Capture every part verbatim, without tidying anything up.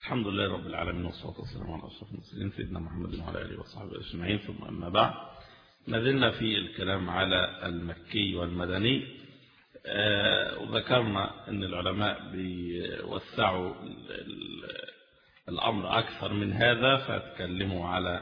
الحمد لله رب العالمين، والصلاة والسلام على أشرف المرسلين سيدنا محمد وعلى آله وصحبه أجمعين، ثم أما بعد. ما زلنا في الكلام على المكي والمدني، آه وذكرنا أن العلماء بيوسعوا الأمر أكثر من هذا، فتكلموا على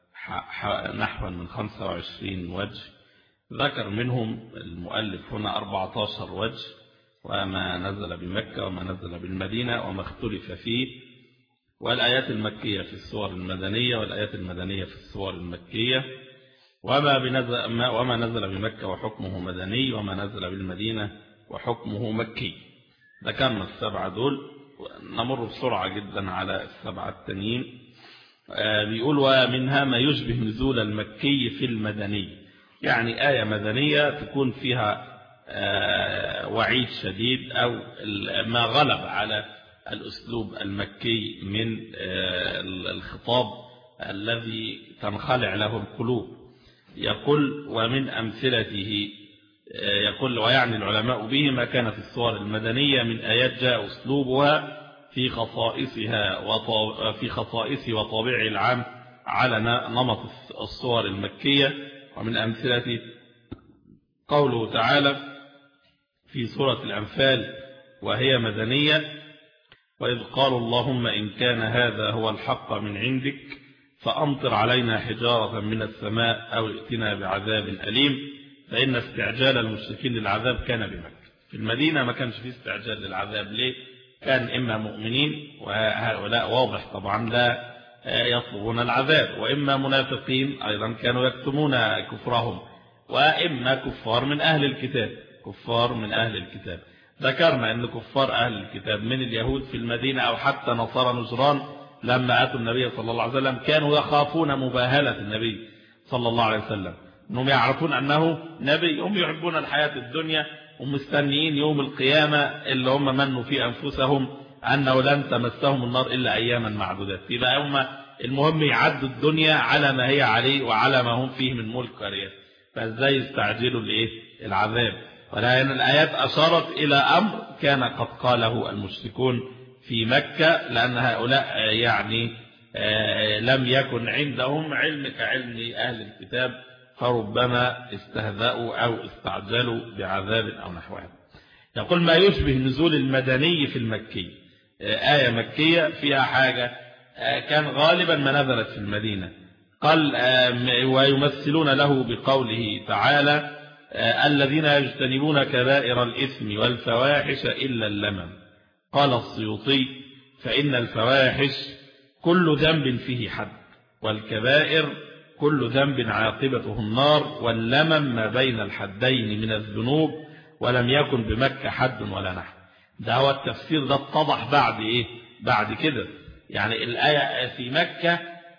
نحو من خمسة وعشرين وجه، ذكر منهم المؤلف هنا أربعة عشر وجه، وما نزل بمكة وما نزل بالمدينة وما اختلف فيه، والآيات المكية في السور المدنية والآيات المدنية في السور المكية، وما, بنزل وما نزل بمكة وحكمه مدني، وما نزل بالمدينة وحكمه مكي. ذكرنا السبعة دول، نمر بسرعة جدا على السبعة التانيين. بيقول ومنها ما يشبه نزول المكي في المدني، يعني آية مدنية تكون فيها وعيد شديد أو ما غلب على الأسلوب المكي من الخطاب الذي تنخلع له القلوب. يقول ومن أمثلته، يقول ويعني العلماء به ما كان في السور المدنية من آيات جاء أسلوبها في خصائصها وفي خصائص وطابع العام على نمط السور المكية. ومن أمثلته قوله تعالى في سورة الأنفال وهي مدنية: وإذ قالوا اللهم إن كان هذا هو الحق من عندك فأمطر علينا حجارة من السماء أو ائتنا بعذاب أليم. فإن استعجال المشركين للعذاب كان بمكة. في المدينة ما كانش فيه استعجال للعذاب. ليه؟ كان إما مؤمنين، وهؤلاء واضح طبعا لا يطلبون العذاب، وإما منافقين أيضا كانوا يكتمون كفرهم، وإما كفار من أهل الكتاب كفار من أهل الكتاب ذكرنا أن كفار أهل الكتاب من اليهود في المدينة أو حتى نصارى نجران لما أتوا النبي صلى الله عليه وسلم كانوا يخافون مباهلة النبي صلى الله عليه وسلم، أنهم يعرفون أنه نبي، هم يحبون الحياة الدنيا ومستنيين يوم القيامة اللي هم منوا في أنفسهم أنه لن تمسهم النار إلا أياما معدودات. يبقى هم المهم يعدوا الدنيا على ما هي عليه وعلى ما هم فيه من ملك ورياء، فازاي يستعجلوا لإيه العذاب؟ ولكن الآيات أشارت إلى أمر كان قد قاله المشركون في مكة، لأن هؤلاء يعني لم يكن عندهم علم كعلم أهل الكتاب، فربما استهزأوا أو استعجلوا بعذاب أو نحوها. يقول ما يشبه نزول المدني في المكي، آية مكية فيها حاجة كان غالبا ما نزلت في المدينة. قال ويمثلون له بقوله تعالى الذين يجتنبون كبائر الإثم والفواحش إلا اللمم. قال السيوطي فإن الفواحش كل ذنب فيه حد، والكبائر كل ذنب عاقبته النار، واللمم ما بين الحدين من الذنوب، ولم يكن بمكة حد ولا نحو. ده هو التفسير، ده اتضح بعد إيه؟ بعد كده يعني الآية في مكة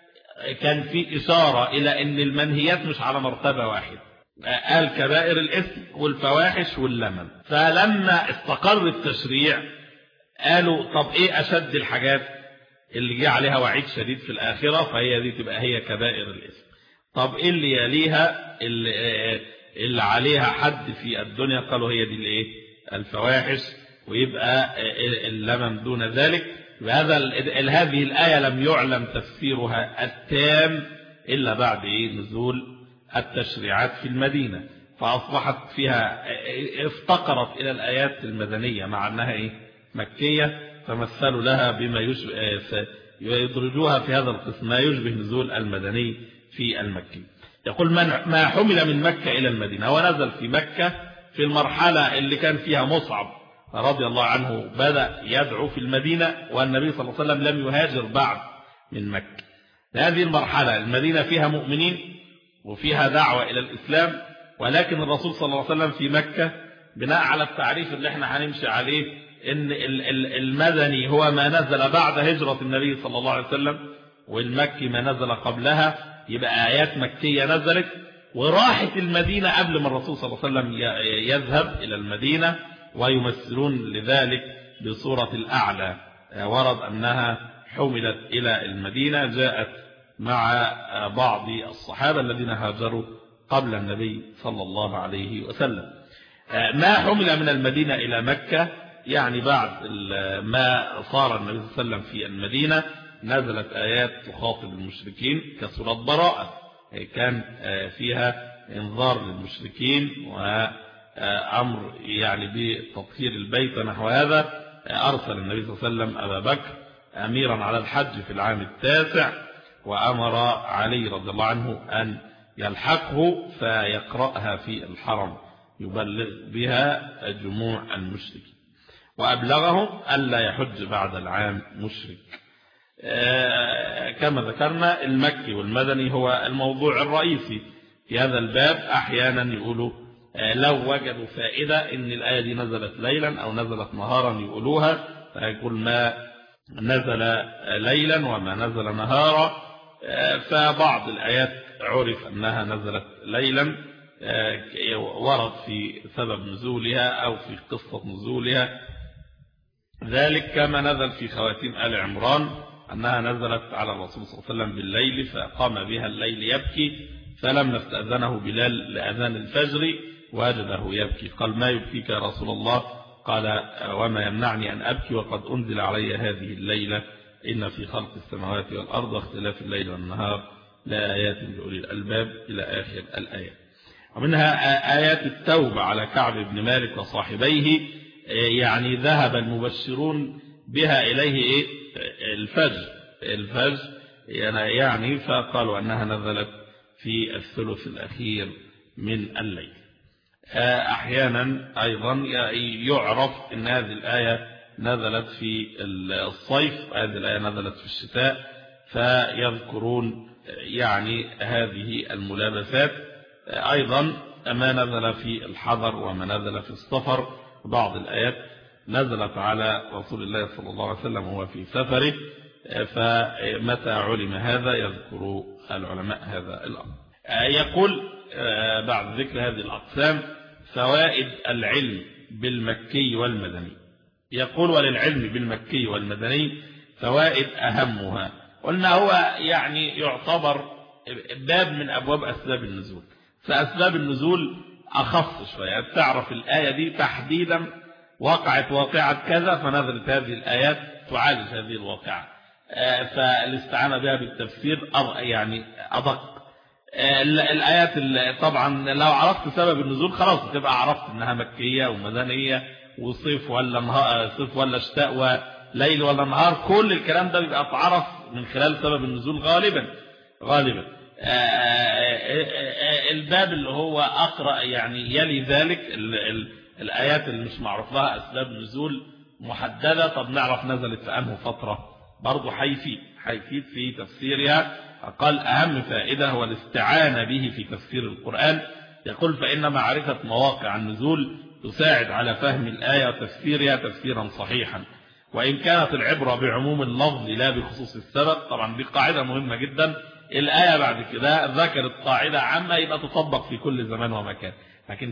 كان في إشارة إلى أن المنهيات مش على مرتبة واحدة، قال كبائر الإثم والفواحش واللمم. فلما استقر التشريع قالوا طب إيه أشد الحاجات اللي جاء عليها وعيد شديد في الآخرة، فهي دي تبقى هي كبائر الإثم. طب إيه اللي يليها اللي, اللي عليها حد في الدنيا؟ قالوا هي دي الايه الفواحش، ويبقى اللمم دون ذلك. وهذا هذه الآية لم يعلم تفسيرها التام إلا بعد إيه نزول التشريعات في المدينة، فأصبحت فيها افتقرت إلى الآيات المدنية مع أنها إيه مكية، فمثلوا لها بما يشبه يدرجوها في هذا القسم ما يشبه نزول المدني في المكي. يقول ما حمل من مكة إلى المدينة، ونزل في مكة في المرحلة اللي كان فيها مصعب رضي الله عنه بدأ يدعو في المدينة، والنبي صلى الله عليه وسلم لم يهاجر بعد من مكة. هذه المرحلة المدينة فيها مؤمنين وفيها دعوة إلى الإسلام، ولكن الرسول صلى الله عليه وسلم في مكة بناء على التعريف اللي احنا هنمشي عليه إن المدني هو ما نزل بعد هجرة النبي صلى الله عليه وسلم، والمكي ما نزل قبلها، يبقى آيات مكية نزلت وراحت المدينة قبل ما الرسول صلى الله عليه وسلم يذهب إلى المدينة، ويمثلون لذلك بصورة الأعلى. ورد أنها حملت إلى المدينة، جاءت مع بعض الصحابة الذين هاجروا قبل النبي صلى الله عليه وسلم. ما حمل من المدينة إلى مكة يعني بعد ما صار النبي صلى الله عليه وسلم في المدينة نزلت آيات تخاطب المشركين كسورة براءة، كان فيها انذار للمشركين وأمر يعني بتطهير البيت نحو هذا. أرسل النبي صلى الله عليه وسلم أبا بكر أميرا على الحج في العام التاسع، وأمر علي رضي الله عنه أن يلحقه فيقرأها في الحرم يبلغ بها جموع المشركين، وأبلغهم ألا يحج بعد العام مشرك. كما ذكرنا المكي والمدني هو الموضوع الرئيسي في هذا الباب. أحيانا يقولوا لو وجدوا فائدة إن الآية دي نزلت ليلا أو نزلت نهارا يقولوها، فيقول ما نزل ليلا وما نزل نهارا. فبعض الآيات عرف أنها نزلت ليلا، ورد في سبب نزولها أو في قصة نزولها ذلك، كما نزل في خواتيم آل عمران أنها نزلت على الرسول صلى الله عليه وسلم بالليل فقام بها الليل يبكي، فلما استأذنه بلال لأذان الفجر وجده يبكي، قال ما يبكيك يا رسول الله؟ قال وما يمنعني أن أبكي وقد أنزل علي هذه الليلة إن في خلق السماوات والأرض واختلاف الليل والنهار لآيات لأولي الألباب إلى آخر الآيات. ومنها آيات التوبة على كعب بن مالك وصاحبيه، يعني ذهب المبشرون بها إليه الفجر الفجر يعني فقالوا أنها نزلت في الثلث الأخير من الليل. أحيانا أيضا يعرف أن هذه الآية نزلت في الصيف وهذه الآية نزلت في الشتاء، فيذكرون يعني هذه الملابسات. أيضا ما نزل في الحضر وما نزل في السفر، بعض الآيات نزلت على رسول الله صلى الله عليه وسلم وهو في سفره، فمتى علم هذا يذكر العلماء هذا الأمر. يقول بعد ذكر هذه الأقسام فوائد العلم بالمكي والمدني. يقول وللعلم بالمكي والمدني فوائد أهمها، قلنا هو يعني يعتبر باب من أبواب أسباب النزول، فأسباب النزول أخص شوية، تعرف الآية دي تحديدا وقعت واقعة كذا فنزلت هذه الآيات تعالج هذه الواقعة، فالاستعانة بها بالتفسير يعني أدق. الآيات طبعا لو عرفت سبب النزول خلاص تبقى عرفت أنها مكية ومدنية وصيف ولا نهار، صيف ولا شتاء وليل ولا نهار، كل الكلام ده بيبقى تعرف من خلال سبب النزول غالبا غالبا. الباب اللي هو أقرأ يعني يلي ذلك ال ال الآيات اللي مش معروف لها أسباب نزول محددة، طب نعرف نزلت في أنه فترة، برضو حيفيد حيفيد في تفسيرها. قال أهم فائدة هو الاستعانة به في تفسير القرآن. يقول فإن معرفة مواقع النزول تساعد على فهم الآية وتفسيرها تفسيرا صحيحا، وإن كانت العبرة بعموم اللفظ لا بخصوص السبب. طبعا دي قاعدة مهمة جدا، الآية بعد كده ذكرت قاعدة عامة يبقى تطبق في كل زمان ومكان، لكن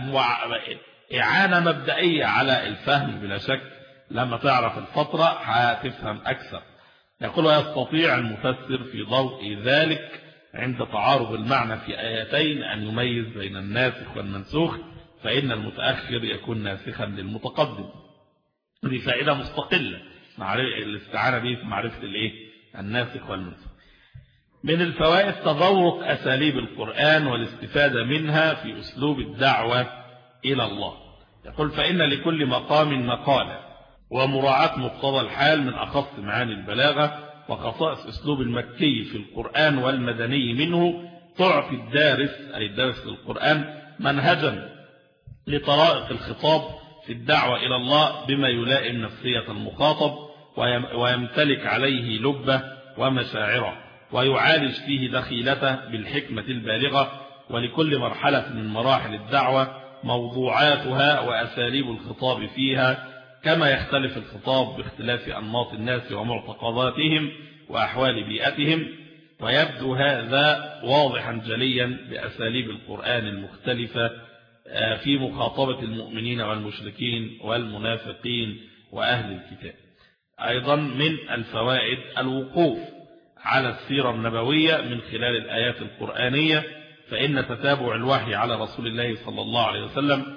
كإعانة مبدئية على الفهم بلا شك لما تعرف الفترة هتفهم أكثر. يقول يستطيع المفسر في ضوء ذلك عند تعارض المعنى في آيتين أن يميز بين الناسخ والمنسوخ، فإن المتأخر يكون ناسخا للمتقدم. دي فائدة مستقلة الاستعانة به في معرفة الايه الناسخ والمنسوخ. من الفوائد تذوق أساليب القرآن والاستفادة منها في أسلوب الدعوة إلى الله. يقول فإن لكل مقام مقالة، ومراعاة مقتضى الحال من أخص معاني البلاغة وخصائص أسلوب المكي في القرآن والمدني منه تعطي الدارس أي الدارس للقرآن منهجا لطرائق الخطاب في الدعوة إلى الله بما يلائم نفسية المخاطب ويمتلك عليه لبه ومشاعره، ويعالج فيه دخيلته بالحكمة البالغة. ولكل مرحلة من مراحل الدعوة موضوعاتها وأساليب الخطاب فيها، كما يختلف الخطاب باختلاف أنماط الناس ومعتقداتهم وأحوال بيئتهم. ويبدو هذا واضحا جليا بأساليب القرآن المختلفة في مخاطبة المؤمنين والمشركين والمنافقين وأهل الكتاب. أيضا من الفوائد الوقوف على السيرة النبوية من خلال الآيات القرآنية، فإن تتابع الوحي على رسول الله صلى الله عليه وسلم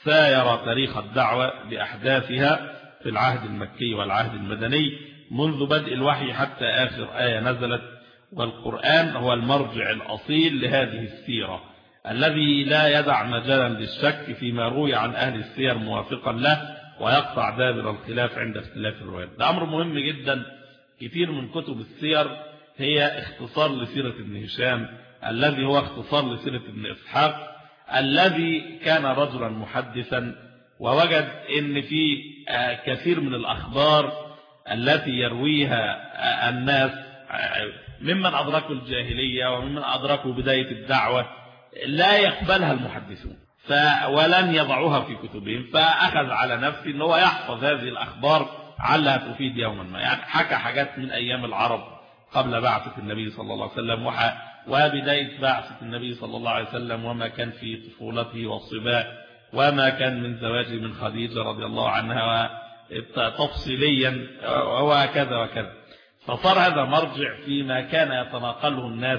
ساير تاريخ الدعوة بأحداثها في العهد المكي والعهد المدني منذ بدء الوحي حتى آخر آية نزلت. والقرآن هو المرجع الأصيل لهذه السيرة الذي لا يدع مجالا للشك فيما روي عن أهل السير موافقا له، ويقطع دابر الخلاف عند اختلاف الروايات. ده أمر مهم جدا. كثير من كتب السير هي اختصار لسيرة ابن هشام الذي هو اختصار لسيرة ابن إسحاق الذي كان رجلا محدثا، ووجد ان في كثير من الأخبار التي يرويها الناس ممن أدركوا الجاهلية وممن أدركوا بداية الدعوة لا يقبلها المحدثون ولن يضعوها في كتبهم، فأخذ على نفسه أنه يحفظ هذه الأخبار علها تفيد يوما ما. يعني حكى حاجات من أيام العرب قبل بعثة النبي صلى الله عليه وسلم وبداية بعثة النبي صلى الله عليه وسلم، وما كان في طفولته والصباء، وما كان من زواجه من خديجة رضي الله عنها تفصيليا وكذا وكذا. فصار هذا مرجع فيما كان يتناقله الناس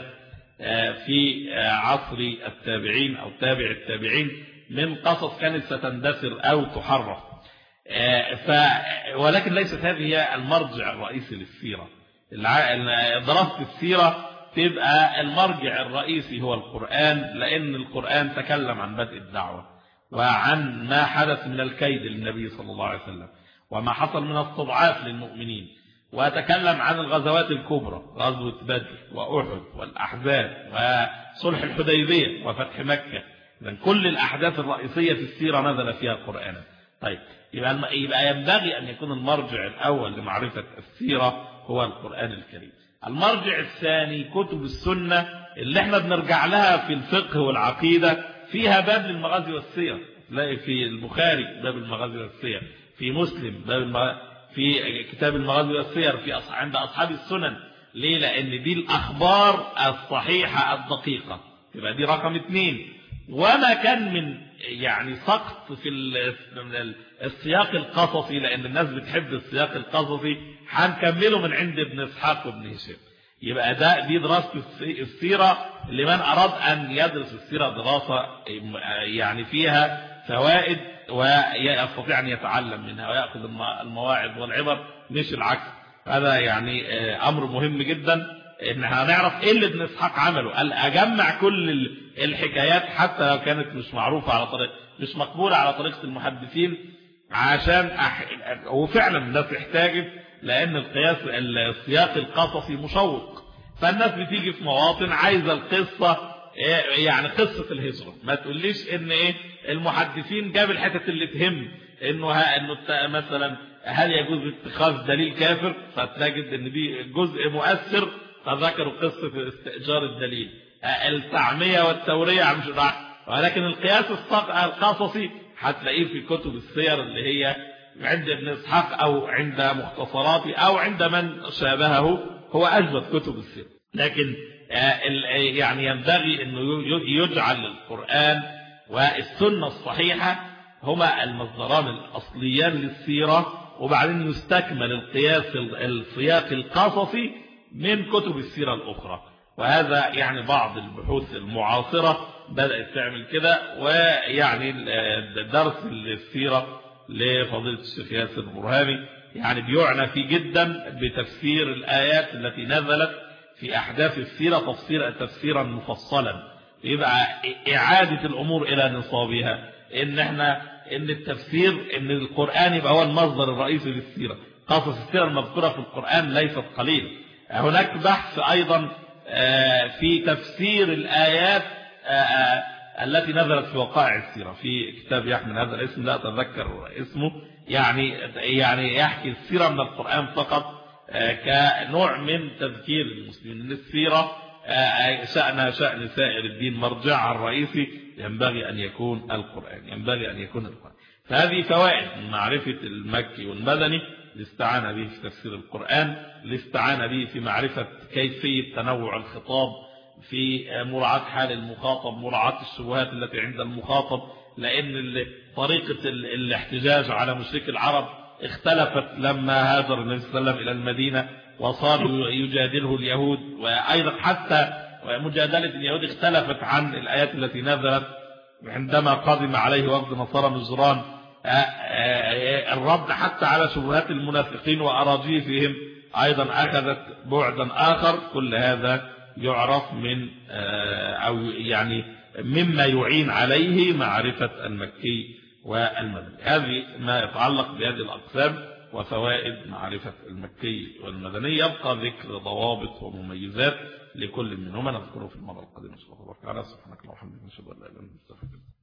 في عصر التابعين أو تابع التابعين من قصص كانت ستندثر أو تحرف. ف ولكن ليست هذه هي المرجع الرئيسي للسيرة. دراسة السيرة تبقى المرجع الرئيسي هو القرآن، لأن القرآن تكلم عن بدء الدعوة وعن ما حدث من الكيد للنبي صلى الله عليه وسلم وما حصل من استضعاف للمؤمنين، وتكلم عن الغزوات الكبرى، غزوة بدر وأحد والأحزاب وصلح الحديبية وفتح مكة. إذن كل الأحداث الرئيسية في السيرة نزل فيها القرآن. طيب يبقى, يبقى ينبغي أن يكون المرجع الأول لمعرفة السيرة هو القرآن الكريم. المرجع الثاني كتب السنة اللي احنا بنرجع لها في الفقه والعقيدة، فيها باب للمغازي والسير. تلاقي في البخاري باب المغازي والسير، في مسلم باب المغازي، في كتاب المغازي والسير في أصح... عند أصحاب السنن. ليه؟ لأن دي الأخبار الصحيحة الدقيقة، يبقى دي رقم اثنين. وما كان من يعني سقط في السياق القصصي، لأن الناس بتحب السياق القصصي، هنكمله من عند ابن إسحاق وابن هشام. يبقى ده دي دراسة السيرة لمن أراد أن يدرس السيرة دراسة يعني فيها فوائد ويستطيع أن يتعلم منها ويأخذ المواعظ والعبر، مش العكس. هذا يعني أمر مهم جدا إن هنعرف إيه اللي ابن إسحاق عمله. قال أجمع كل الحكايات حتى لو كانت مش معروفة على طريق مش مقبولة على طريقة المحدثين، عشان أح... وفعلا الناس احتاجت، لأن القياس السياق القصصي مشوق، فالناس بتيجي في مواطن عايزة القصة، يعني قصة الهجرة. ما تقوليش ان ايه المحدثين جاب الحتة اللي تهم انه ها انه مثلا هل يجوز اتخاذ دليل كافر، فتجد ان دي جزء مؤثر فذكروا قصة استئجار الدليل، التعمية والتورية مش راح. ولكن القياس القصصي هتلاقيه في كتب السير اللي هي عند ابن إسحاق أو عند مختصراته أو عند من شابهه، هو أجود كتب السير. لكن يعني ينبغي أنه يجعل القرآن والسنة الصحيحة هما المصدران الأصليان للسيرة، وبعدين يستكمل القياس السياق القصصي من كتب السيرة الأخرى. وهذا يعني بعض البحوث المعاصرة بدأت تعمل كده. ويعني درس السيرة لفضيلة الشيخ ياسر برهامي يعني بيعنى فيه جدا بتفسير الآيات التي نزلت في أحداث السيرة تفسير تفسيرا مفصلا، يبقى إعادة الأمور إلى نصابها، إن احنا إن التفسير إن القرآن يبقى هو المصدر الرئيسي للسيرة. قصص السيرة المذكورة في القرآن ليست قليلة. هناك بحث أيضا في تفسير الآيات التي نزلت في وقائع السيرة في كتاب يحمل هذا الاسم، لا أتذكر اسمه، يعني يعني يحكي السيرة من القرآن فقط كنوع من تذكير المسلمين ان السيرة شأنها شأن سائر الدين، مرجعها الرئيسي ينبغي أن يكون القرآن، ينبغي أن يكون القرآن. فهذه فوائد من معرفة المكي والمدني، الاستعانة به في تفسير القرآن، الاستعانة به في معرفة كيفية تنوع الخطاب، في مراعاة حال المخاطب، مراعاة الشبهات التي عند المخاطب، لأن طريقة الاحتجاج على مشرك العرب اختلفت لما هاجر النبي صلى الله عليه وسلم إلى المدينة وصار يجادله اليهود، وأيضا حتى مجادلة اليهود اختلفت عن الآيات التي نزلت عندما قدم عليه وفد نصارى نجران الرد حتى على شبهات المنافقين وأراجيفهم أيضا أخذت بعدا آخر. كل هذا يعرف من أو يعني مما يعين عليه معرفة المكي والمدني. هذه ما يتعلق بهذه الأقسام وفوائد معرفة المكي والمدني. يبقى ذكر ضوابط ومميزات لكل منهما نذكره في المرة القادمة إن شاء الله. سبحانك اللهم وبحمدك نشهد أن لا إله إلا أنت نستغفرك.